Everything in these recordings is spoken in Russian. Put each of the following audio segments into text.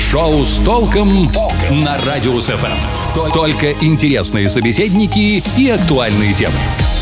Шоу с толком на Радиус ФМ. Только интересные собеседники и актуальные темы.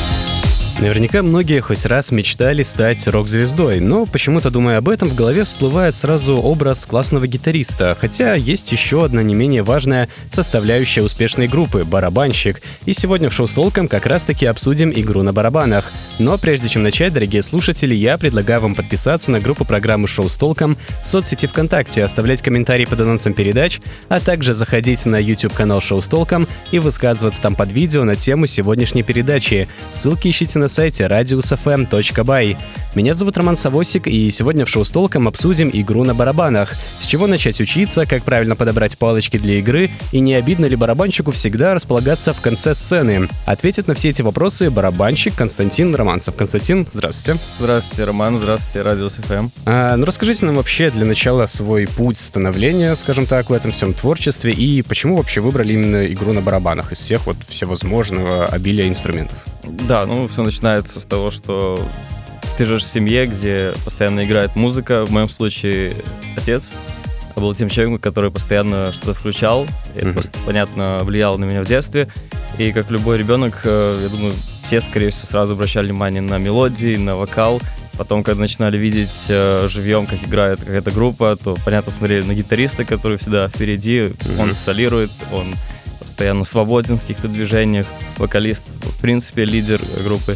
Наверняка многие хоть раз мечтали стать рок-звездой, но почему-то, думая об этом, в голове всплывает сразу образ классного гитариста, хотя есть еще одна не менее важная составляющая успешной группы — барабанщик. И сегодня в шоу с толком как раз-таки обсудим игру на барабанах. Но прежде чем начать, дорогие слушатели, я предлагаю вам подписаться на группу программы «Шоу с толком» в соцсети ВКонтакте, оставлять комментарии под анонсом передач, а также заходить на YouTube-канал «Шоу с толком» и высказываться там под видео на тему сегодняшней передачи. Ссылки ищите на сайте radiusfm.by. Меня зовут Роман Савосик, и сегодня в шоу с толком обсудим игру на барабанах. С чего начать учиться, как правильно подобрать палочки для игры, и не обидно ли барабанщику всегда располагаться в конце сцены? Ответит на все эти вопросы барабанщик Константин Романцев. Константин, здравствуйте. Здравствуйте, Роман, здравствуйте, Радиус ФМ. Расскажите нам вообще для начала свой путь становления, скажем так, в этом всем творчестве, и почему вообще выбрали именно игру на барабанах из всех всевозможного обилия инструментов? Да, все начинается с того, что ты живешь в семье, где постоянно играет музыка. В моем случае отец был тем человеком, который постоянно что-то включал. И это просто, понятно, влияло на меня в детстве. И как любой ребенок, я думаю, все, скорее всего, сразу обращали внимание на мелодии, на вокал. Потом, когда начинали видеть живьем, как играет какая-то группа, то, понятно, смотрели на гитариста, который всегда впереди. Он солирует, он постоянно свободен в каких-то движениях. Вокалист, в принципе, лидер группы.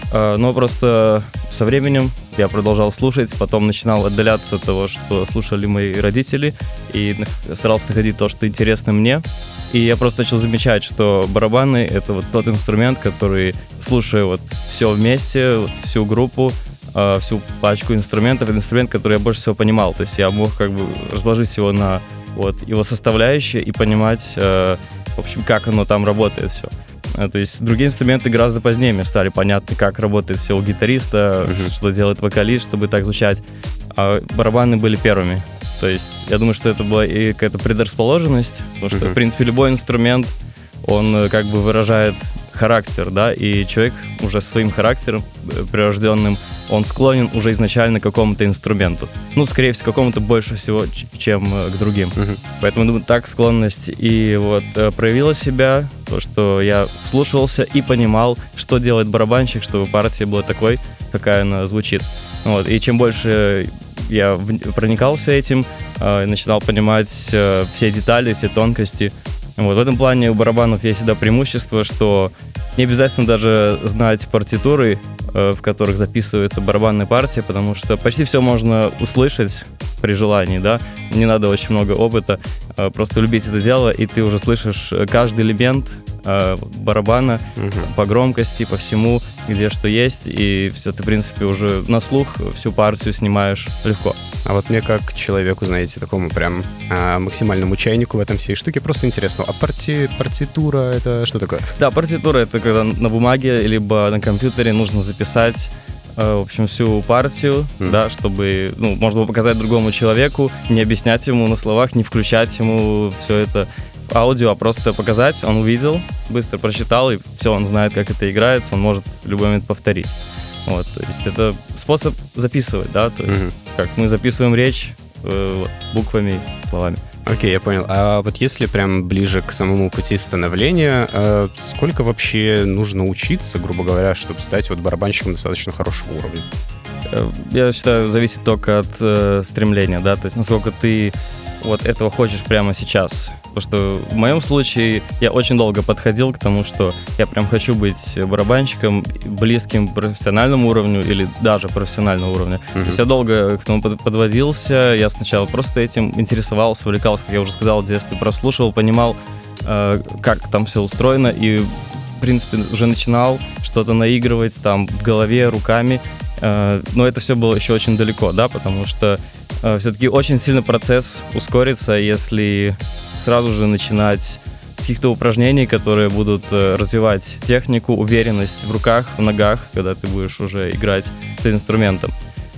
Но просто со временем я продолжал слушать, потом начинал отдаляться от того, что слушали мои родители, и старался находить то, что интересно мне. И я просто начал замечать, что барабаны — это вот тот инструмент, который, слушая все вместе, всю группу, всю пачку инструментов, это инструмент, который я больше всего понимал. То есть я мог разложить его на его составляющие и понимать, в общем, как оно там работает все. То есть другие инструменты гораздо позднее мне стали понятны, как работает все у гитариста, что делает вокалист, чтобы так звучать. А барабаны были первыми. То есть я думаю, что это была и какая-то предрасположенность, потому что, в принципе, любой инструмент, он выражает характер, да, и человек уже своим характером прирожденным, он склонен уже изначально к какому-то инструменту. Скорее всего, к какому-то больше всего, чем к другим. Поэтому, думаю, так склонность и проявила себя, то, что я вслушивался и понимал, что делает барабанщик, чтобы партия была такой, какая она звучит. И чем больше я проникался этим, начинал понимать все детали, все тонкости. В этом плане у барабанов есть всегда преимущество, что не обязательно даже знать партитуры, в которых записывается барабанная партия, потому что почти все можно услышать при желании, да, не надо очень много опыта, просто любить это дело, и ты уже слышишь каждый элемент барабана по громкости, по всему, где что есть, и все, ты, в принципе, уже на слух всю партию снимаешь легко. А мне как человеку, знаете, такому прям максимальному чайнику в этом всей штуке, просто интересно, а партитура — это что такое? Да, партитура — это когда на бумаге либо на компьютере нужно записать, в общем, всю партию, да, чтобы, можно было показать другому человеку, не объяснять ему на словах, не включать ему все это в аудио, а просто показать, он увидел, быстро прочитал, и все, он знает, как это играется, он может в любой момент повторить. То есть это способ записывать, да, то есть как мы записываем речь буквами, словами. Окей, я понял. А если прям ближе к самому пути становления, сколько вообще нужно учиться, грубо говоря, чтобы стать барабанщиком достаточно хорошего уровня? Я считаю, зависит только от стремления, да, то есть насколько ты этого хочешь прямо сейчас. Потому что в моем случае я очень долго подходил к тому, что я прям хочу быть барабанщиком, близким к профессиональному уровню или даже профессиональному уровню. То есть я долго к тому подводился, я сначала просто этим интересовался, увлекался, как я уже сказал, в детстве прослушивал, понимал, как там все устроено, и, в принципе, уже начинал что-то наигрывать там в голове, руками, но это все было еще очень далеко, да, потому что все-таки очень сильно процесс ускорится, если сразу же начинать с каких-то упражнений, которые будут развивать технику, уверенность в руках, в ногах, когда ты будешь уже играть с инструментом.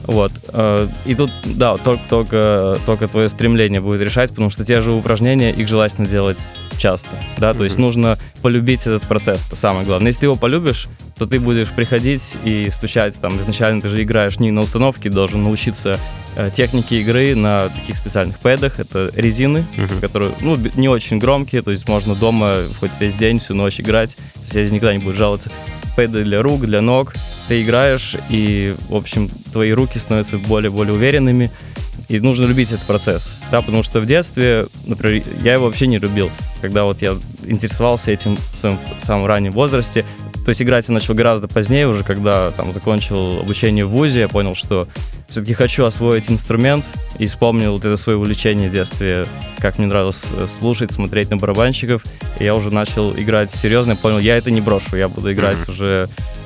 И тут, да, только твое стремление будет решать, потому что те же упражнения, их желательно делать часто, да, то есть нужно полюбить этот процесс, это самое главное. Если ты его полюбишь, то ты будешь приходить и стучать, там, изначально ты же играешь не на установке, должен научиться техники игры на таких специальных пэдах. Это резины, которые не очень громкие, то есть можно дома хоть весь день, всю ночь играть, соседи никогда не будут жаловаться. Пэды для рук, для ног. Ты играешь, и, в общем, твои руки становятся более-более уверенными. И нужно любить этот процесс, да, потому что в детстве, например, я его вообще не любил, когда вот я интересовался этим в своем самом раннем возрасте. То есть играть я начал гораздо позднее, уже когда там закончил обучение в вузе, я понял, что все-таки хочу освоить инструмент, и вспомнил вот это свое увлечение в детстве, как мне нравилось слушать, смотреть на барабанщиков, и я уже начал играть серьезно, и понял, я это не брошу, я буду играть уже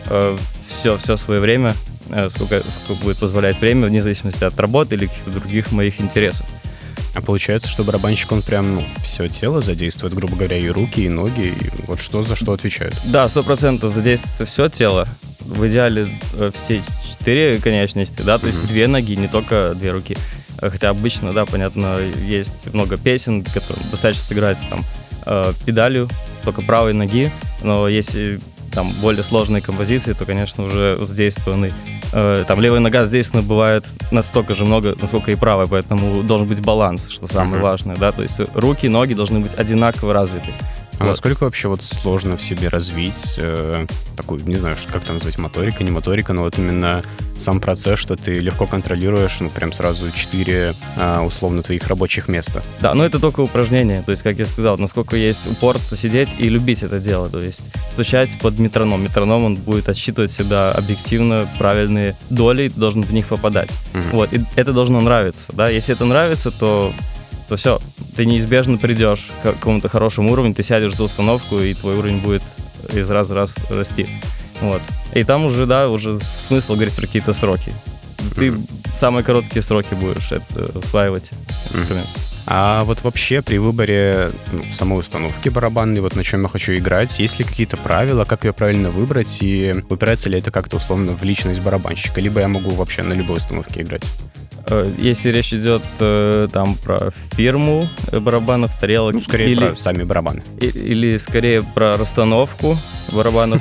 все свое время, сколько будет позволять время, вне зависимости от работы или каких-то других моих интересов. А получается, что барабанщик, он прям, все тело задействует, грубо говоря, и руки, и ноги, и вот что за что отвечает? Да, 100% задействуется все тело, в идеале все 4 конечности, да, то есть 2 ноги, не только 2 руки. Хотя обычно, да, понятно, есть много песен, которым достаточно сыграть там педалью только правой ноги, но если там более сложные композиции, то, конечно, уже задействованы. Там левая нога задействована бывает настолько же много, насколько и правая, поэтому должен быть баланс, что самое важное, да, то есть руки, ноги должны быть одинаково развиты. А насколько вообще вот сложно в себе развить такую, не знаю, как это назвать, моторика, не моторика, но вот именно сам процесс, что ты легко контролируешь, прям сразу 4 условно твоих рабочих места. Да, но это только упражнение, то есть, как я сказал, насколько есть упорство сидеть и любить это дело, то есть стучать под метроном. Метроном, он будет отсчитывать всегда объективно правильные доли, и ты должен в них попадать. Вот, и это должно нравиться, да, если это нравится, то все, ты неизбежно придешь к какому-то хорошему уровню, ты сядешь за установку, и твой уровень будет из раза в раз расти. Вот. И там уже, да, уже смысл говорить про какие-то сроки. Ты самые короткие сроки будешь это усваивать. А вот вообще при выборе самой установки барабанной, вот на чем я хочу играть, есть ли какие-то правила, как ее правильно выбрать, и упирается ли это как-то условно в личность барабанщика, либо я могу вообще на любой установке играть? Если речь идет там про фирму барабанов, тарелок... скорее или про сами барабаны. Или скорее про расстановку барабанов.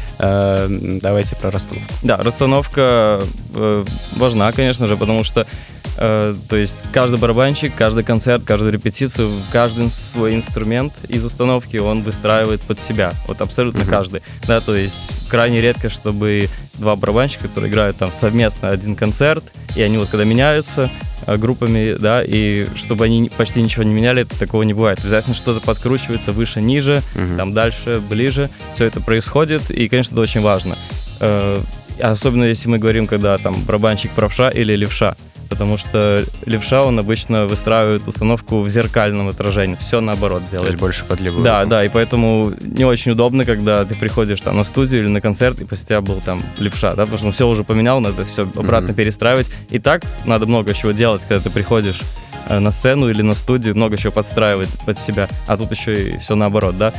Давайте про расстановку. Да, расстановка важна, конечно же, потому что то есть каждый барабанщик, каждый концерт, каждую репетицию, каждый свой инструмент из установки он выстраивает под себя. Вот абсолютно каждый. Да, то есть крайне редко, чтобы 2 барабанщика, которые играют там совместно один концерт, и они вот когда меняются группами, да, и чтобы они почти ничего не меняли, такого не бывает. Обязательно что-то подкручивается выше, ниже, там дальше, ближе. Все это происходит, и, конечно, это очень важно. Особенно если мы говорим, когда там барабанщик правша или левша. Потому что левша, он обычно выстраивает установку в зеркальном отражении, все наоборот делает. То есть больше под левую руку. Да, да, и поэтому не очень удобно, когда ты приходишь там на студию или на концерт, и после тебя был там левша, да, потому что он все уже поменял, надо все обратно перестраивать. И так надо много чего делать, когда ты приходишь на сцену или на студию, много чего подстраивать под себя, а тут еще и все наоборот, да.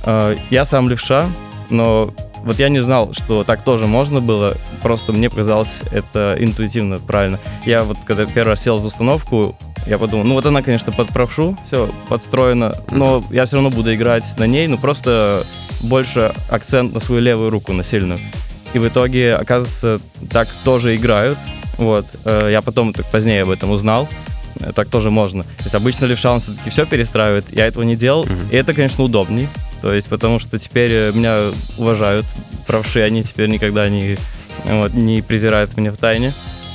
Я сам левша, но вот я не знал, что так тоже можно было, просто мне показалось это интуитивно правильно. Я вот когда первый раз сел за установку, я подумал, вот она, конечно, под правшу, все подстроено, но я все равно буду играть на ней, просто больше акцент на свою левую руку, на сильную. И в итоге, оказывается, так тоже играют. Вот. Я потом позднее об этом узнал. Так тоже можно. То есть обычно левша, он все-таки все перестраивает, я этого не делал, и это, конечно, удобней. То есть, потому что теперь меня уважают правши, они теперь никогда не презирают меня в тайне.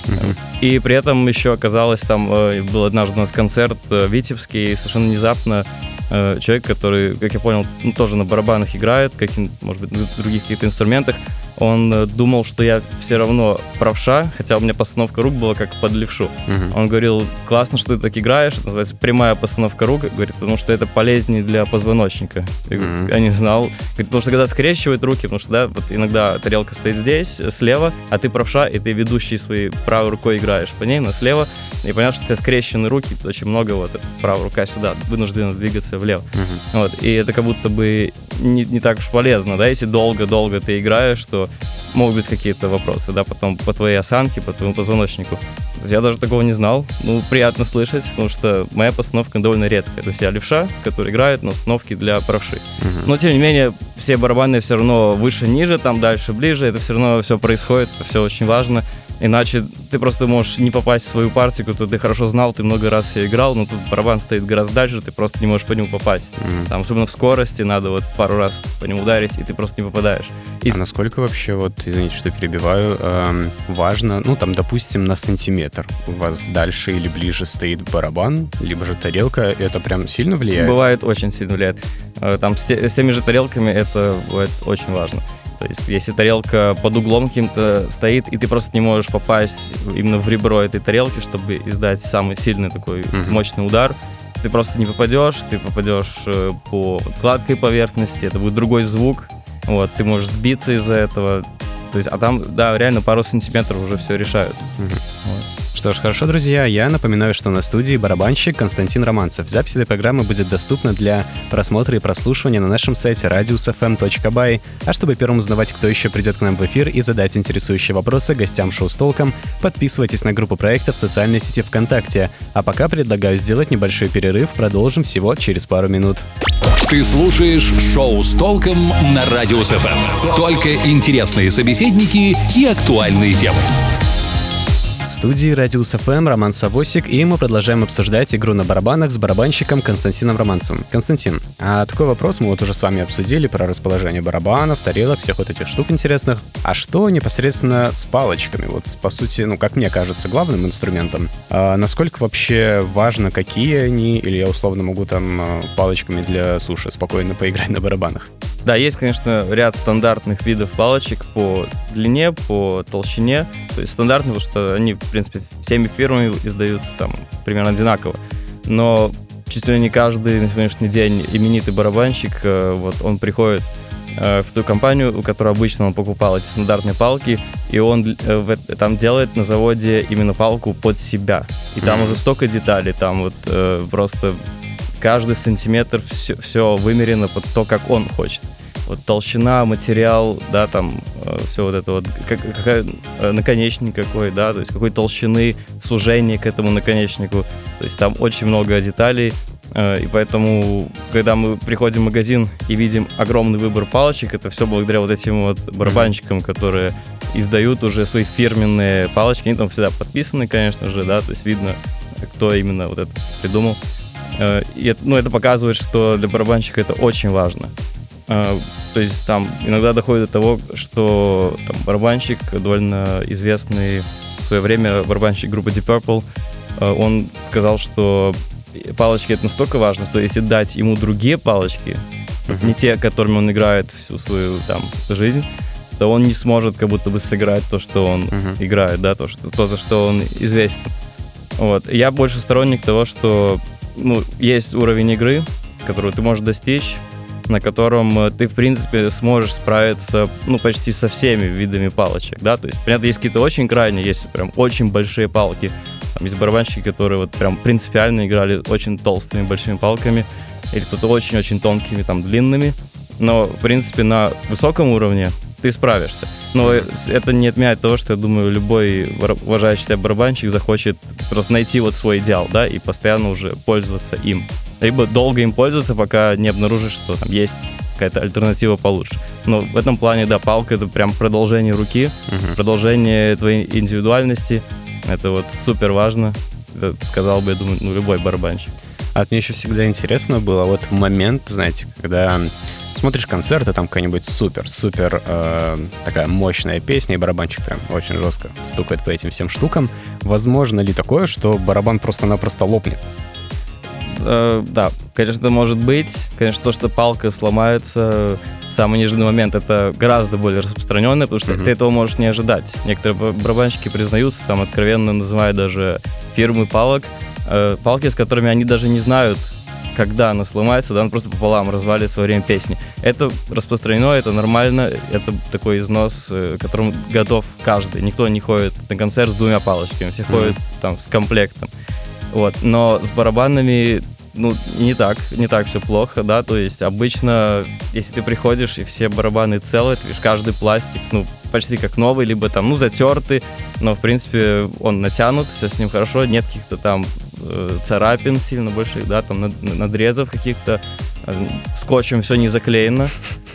И при этом еще оказалось, там был однажды у нас концерт витебский, и совершенно внезапно человек, который, как я понял, тоже на барабанах играет, может быть, на других каких-то инструментах, он думал, что я все равно правша, хотя у меня постановка рук была как под левшу. Он говорил, классно, что ты так играешь, это называется прямая постановка рук, говорит, потому что это полезнее для позвоночника. Я не знал. Говорит, потому что когда скрещивают руки, потому что, да, вот иногда тарелка стоит здесь, слева, а ты правша, и ты ведущий своей правой рукой играешь по ней, но слева, и понятно, что у тебя скрещены руки, очень много правая рука сюда, вынуждена двигаться влево. Вот, и это как будто бы не так уж полезно, да, если долго-долго ты играешь, то могут быть какие-то вопросы, да, потом по твоей осанке, по твоему позвоночнику. Я даже такого не знал, приятно слышать, потому что моя постановка довольно редкая. То есть я левша, который играет на установке для правши. Но, тем не менее, все барабаны все равно выше-ниже, там дальше-ближе, это все равно все происходит, это все очень важно. Иначе ты просто можешь не попасть в свою партию, которую ты хорошо знал, ты много раз ее играл, но тут барабан стоит гораздо дальше, ты просто не можешь по нему попасть. Там, особенно в скорости, надо вот пару раз по нему ударить, и ты просто не попадаешь. А насколько вообще, вот, извините, что перебиваю, важно, ну, там, допустим, на сантиметр у вас дальше или ближе стоит барабан, либо же тарелка, это прям сильно влияет? Бывает, очень сильно влияет. Там с теми же тарелками это бывает очень важно. То есть, если тарелка под углом каким-то стоит, и ты просто не можешь попасть именно в ребро этой тарелки, чтобы издать самый сильный такой мощный удар, ты просто не попадешь, ты попадешь по гладкой поверхности, это будет другой звук, вот, ты можешь сбиться из-за этого. То есть, а там, да, реально пару сантиметров уже все решают. Вот. Что ж, хорошо, друзья, я напоминаю, что на студии барабанщик Константин Романцев. Запись этой программы будет доступна для просмотра и прослушивания на нашем сайте radiusfm.by. А чтобы первым узнавать, кто еще придет к нам в эфир и задать интересующие вопросы гостям шоу с толком, подписывайтесь на группу проекта в социальной сети ВКонтакте. А пока предлагаю сделать небольшой перерыв, продолжим всего через пару минут. Ты слушаешь шоу с толком на Радиус ФМ. Только интересные собеседники и актуальные темы. В студии Радиус ФМ Роман Савосик, и мы продолжаем обсуждать игру на барабанах с барабанщиком Константином Романцевым. Константин, а такой вопрос мы вот уже с вами обсудили про расположение барабанов, тарелок, всех вот этих штук интересных. А что непосредственно с палочками? Вот, по сути, ну, как мне кажется, главным инструментом. Насколько вообще важно, какие они, или я условно могу там палочками для суши спокойно поиграть на барабанах? Да, есть, конечно, ряд стандартных видов палочек по длине, по толщине. То есть стандартные, потому что они, в принципе, всеми фирмами издаются там примерно одинаково. Но чуть ли не каждый на сегодняшний день именитый барабанщик, вот он приходит в ту компанию, у которой обычно он покупал эти стандартные палки, и он там делает на заводе именно палку под себя. И там уже столько деталей, там вот просто каждый сантиметр все вымерено под то, как он хочет. Вот толщина, материал, да, там все вот это вот, наконечник какой, да, то есть какой толщины, сужение к этому наконечнику. То есть там очень много деталей, и поэтому, когда мы приходим в магазин и видим огромный выбор палочек, это все благодаря вот этим вот барабанщикам, которые издают уже свои фирменные палочки. Они там всегда подписаны, конечно же, да, то есть видно, кто именно вот это придумал. И это показывает, что для барабанщика это очень важно. То есть там иногда доходит до того, что там барабанщик, довольно известный в свое время барабанщик группы Deep Purple, он сказал, что палочки это настолько важно, что если дать ему другие палочки, не те, которыми он играет всю свою там жизнь, то он не сможет как будто бы сыграть то, что он играет, да, то, за что он известен. Вот. Я больше сторонник того, что есть уровень игры, который ты можешь достичь, на котором ты, в принципе, сможешь справиться, почти со всеми видами палочек, да, то есть, понятно, есть какие-то очень крайние, есть прям очень большие палки, там есть барабанщики, которые вот прям принципиально играли очень толстыми большими палками, или кто-то очень-очень тонкими, там, длинными, но, в принципе, на высоком уровне ты справишься. Но это не отменяет того, что, я думаю, любой уважающий себя барабанщик захочет просто найти вот свой идеал, да, и постоянно уже пользоваться им. Либо долго им пользоваться, пока не обнаружишь, что там есть какая-то альтернатива получше. Но в этом плане, да, палка — это прям продолжение руки, продолжение твоей индивидуальности. Это вот супер важно, это сказал бы, я думаю, любой барабанщик. А мне еще всегда интересно было вот в момент, знаете, когда смотришь концерт, и там какая-нибудь супер такая мощная песня, и барабанщик прям очень жестко стукает по этим всем штукам. Возможно ли такое, что барабан просто-напросто лопнет? Да, конечно, это может быть. Конечно, то, что палка сломается в самый неожиданный момент, это гораздо более распространенное, потому что ты этого можешь не ожидать. Некоторые барабанщики признаются, там откровенно называют даже фирмы палок, палки, с которыми они даже не знают, когда она сломается, да, она просто пополам развалится во время песни. Это распространено, это нормально, это такой износ, к которому готов каждый. Никто не ходит на концерт с двумя палочками, все ходят там с комплектом. Вот. Но с барабанами, не так все плохо, да, то есть обычно, если ты приходишь и все барабаны целые, ты видишь, каждый пластик, почти как новый, либо там, затертый, но, в принципе, он натянут, все с ним хорошо, нет каких-то там царапин сильно больших, да, там надрезов каких-то, скотчем все не заклеено,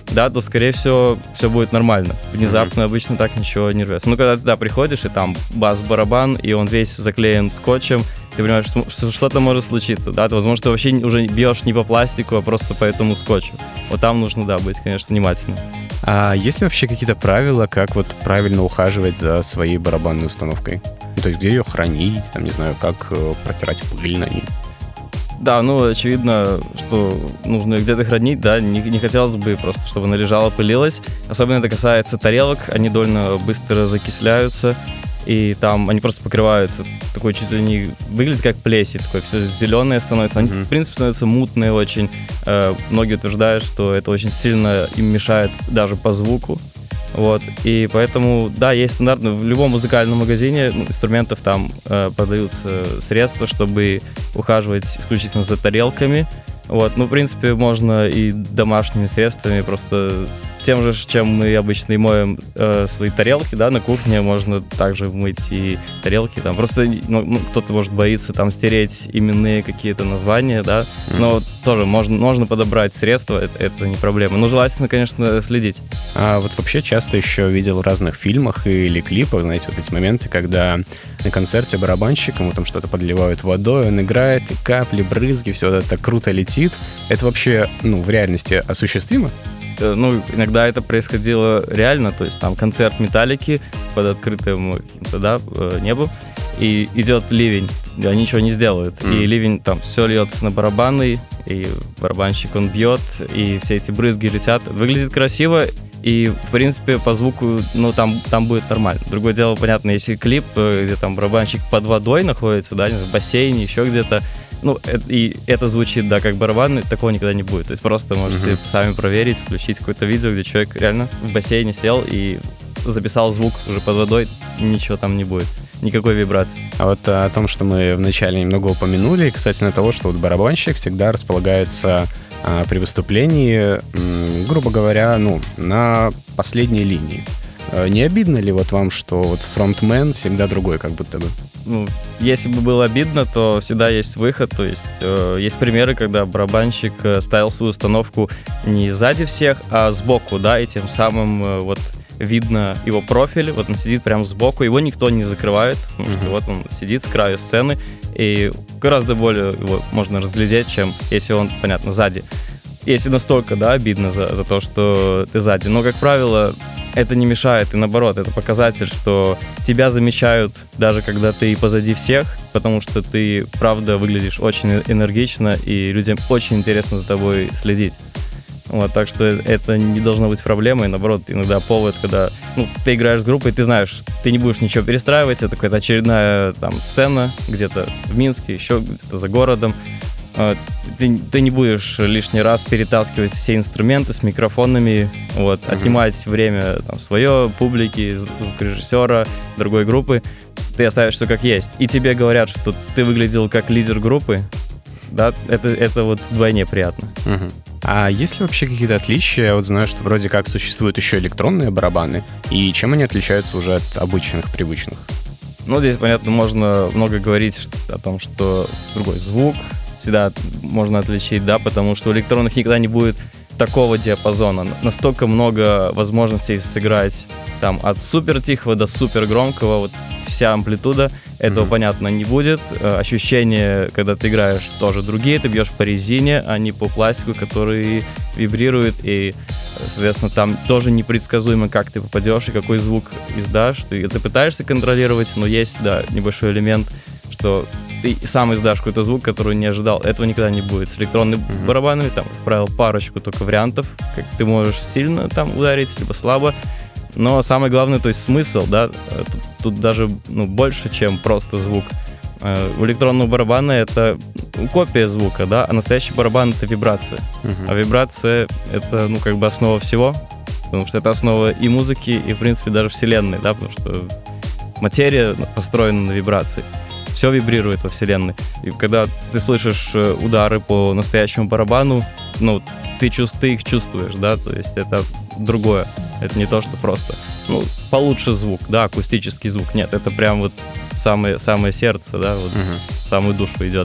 да, то, скорее всего, все будет нормально. Внезапно обычно так ничего не рвется. Ну, когда ты туда приходишь, и там бас-барабан, и он весь заклеен скотчем, ты понимаешь, что что-то может случиться, да, ты, возможно, ты вообще уже бьешь не по пластику, а просто по этому скотчу. Вот там нужно, да, быть, конечно, внимательным. А есть ли вообще какие-то правила, как вот правильно ухаживать за своей барабанной установкой? Ну, то есть где ее хранить, там, не знаю, как протирать пыль на ней? Да, ну, очевидно, что нужно где-то хранить, да, не хотелось бы просто, чтобы она лежала, пылилась. Особенно это касается тарелок, они довольно быстро закисляются, и там они просто покрываются, такой чуть ли не выглядит как плесень, такое все зеленое становится. Они, в принципе, становятся мутные очень. Многие утверждают, что это очень сильно им мешает даже по звуку. Вот, и поэтому, да, есть стандартно, в любом музыкальном магазине инструментов там продаются средства, чтобы ухаживать исключительно за тарелками. Вот, ну, в принципе, можно и домашними средствами, просто тем же, чем мы обычно и моем свои тарелки, да, на кухне можно также мыть и тарелки, там, просто, ну, кто-то, может, боится там стереть именные какие-то названия, да, но тоже можно подобрать средства, это не проблема, но желательно, конечно, следить. А вот вообще часто еще видел в разных фильмах или клипах, знаете, вот эти моменты, когда на концерте барабанщик, ему там что-то подливают водой, он играет, и капли, брызги, все это так круто летит. Это вообще, ну, в реальности осуществимо? Ну, иногда это происходило реально, то есть там концерт Металлики под открытым каким-то, да, небом, и идет ливень, они ничего не сделают, и ливень, там все льется на барабаны, и барабанщик он бьет, и все эти брызги летят, выглядит красиво, и, в принципе, по звуку, ну, там будет нормально. Другое дело, понятно, если клип, где там барабанщик под водой находится, да, в бассейне, еще где-то, ну, и это звучит, да, как барабан, такого никогда не будет. То есть просто можете сами проверить, включить какое-то видео, где человек реально в бассейне сел и записал звук уже под водой, ничего там не будет, никакой вибрации. А вот о том, что мы вначале немного упомянули, касательно того, что вот барабанщик всегда располагается при выступлении, грубо говоря, ну, на последней линии. Не обидно ли вот вам, что вот фронтмен всегда другой, как будто бы? Ну, если бы было обидно, то всегда есть выход. То есть есть примеры, когда барабанщик ставил свою установку не сзади всех, а сбоку, да, и тем самым вот видно его профиль, вот он сидит прямо сбоку, его никто не закрывает, потому что вот он сидит с краю сцены, и гораздо более его можно разглядеть, чем если он, понятно, сзади. Если настолько, да, обидно за то, что ты сзади. Но, как правило, это не мешает, и наоборот, это показатель, что тебя замечают, даже когда ты позади всех, потому что ты, правда, выглядишь очень энергично, и людям очень интересно за тобой следить. Вот, так что это не должно быть проблемой, наоборот, иногда повод, когда ты играешь с группой, ты знаешь, ты не будешь ничего перестраивать, это какая-то очередная там сцена где-то в Минске, еще где-то за городом. Ты не будешь лишний раз перетаскивать все инструменты с микрофонами, вот, отнимать время там, свое, публики, звукорежиссера, другой группы. Ты оставишь все как есть. И тебе говорят, что ты выглядел как лидер группы, да, это вот вдвойне приятно. А есть ли вообще какие-то отличия? Я вот знаю, что вроде как существуют еще электронные барабаны, и чем они отличаются уже от обычных, привычных? Ну, здесь, понятно, можно много говорить о том, что другой звук всегда можно отличить, да, потому что у электронных никогда не будет такого диапазона. Настолько много возможностей сыграть там от супер тихого до супер громкого, вот вся амплитуда, этого, понятно, не будет. Ощущения, когда ты играешь, тоже другие. Ты бьешь по резине, а не по пластику, который вибрирует. И, соответственно, там тоже непредсказуемо, как ты попадешь и какой звук издашь. Ты пытаешься контролировать, но есть, да, небольшой элемент, что ты сам издашь какой-то звук, который не ожидал. Этого никогда не будет. С электронными барабанами, там, как правило, парочку только вариантов. Как ты можешь сильно там ударить, либо слабо. Но самое главное, то есть смысл, да, тут даже больше, чем просто звук. У электронного барабана это копия звука, да, а настоящий барабан — это вибрация. А вибрация — это, как бы основа всего, потому что это основа и музыки, и, в принципе, даже вселенной, да, потому что материя построена на вибрации. Все вибрирует во вселенной. И когда ты слышишь удары по настоящему барабану, ты их чувствуешь, да, то есть это другое. Это не то, что просто, получше звук, да, акустический звук. Нет, это прям вот самое сердце, да, вот в самую душу идет.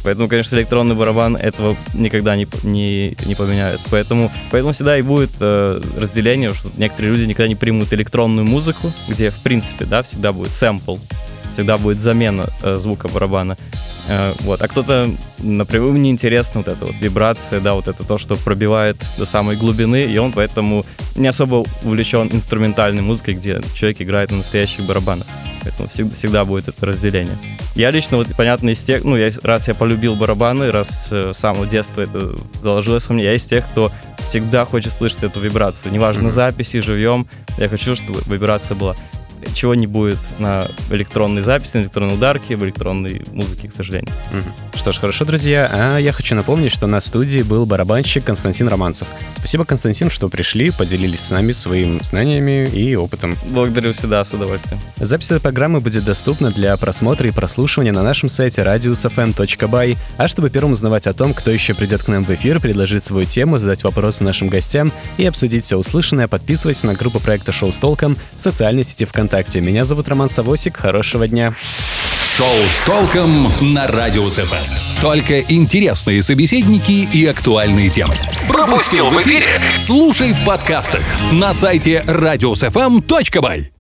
Поэтому, конечно, электронный барабан этого никогда не поменяет. Поэтому всегда и будет разделение, что некоторые люди никогда не примут электронную музыку, где, в принципе, да, всегда будет сэмпл, всегда будет замена звука барабана. Вот. А кто-то, например, ему неинтересна вот эта вот вибрация, да, вот это то, что пробивает до самой глубины, и он поэтому не особо увлечен инструментальной музыкой, где человек играет на настоящих барабанах. Поэтому всегда будет это разделение. Я лично, вот, понятно, из тех, раз я полюбил барабаны, раз с самого детства это заложилось во мне, я из тех, кто всегда хочет слышать эту вибрацию. Неважно, на записи, живьем, я хочу, чтобы вибрация была. Чего не будет на электронной записи, на электронной ударке, в электронной музыке, к сожалению. Что ж, хорошо, друзья. А я хочу напомнить, что на студии был барабанщик Константин Романцев. Спасибо, Константин, что пришли, поделились с нами своими знаниями и опытом. Благодарю всегда, с удовольствием. Запись этой программы будет доступна для просмотра и прослушивания на нашем сайте radiusfm.by. А чтобы первым узнавать о том, кто еще придет к нам в эфир, предложить свою тему, задать вопросы нашим гостям и обсудить все услышанное, подписывайся на группу проекта «Шоу с толком» в социальной сети ВКонтакте. Меня зовут Роман Савосик. Хорошего дня. Шоу с толком на Радиус ФМ. Только интересные собеседники и актуальные темы. Пропустил в эфире? Слушай в подкастах на сайте radiusfm.by.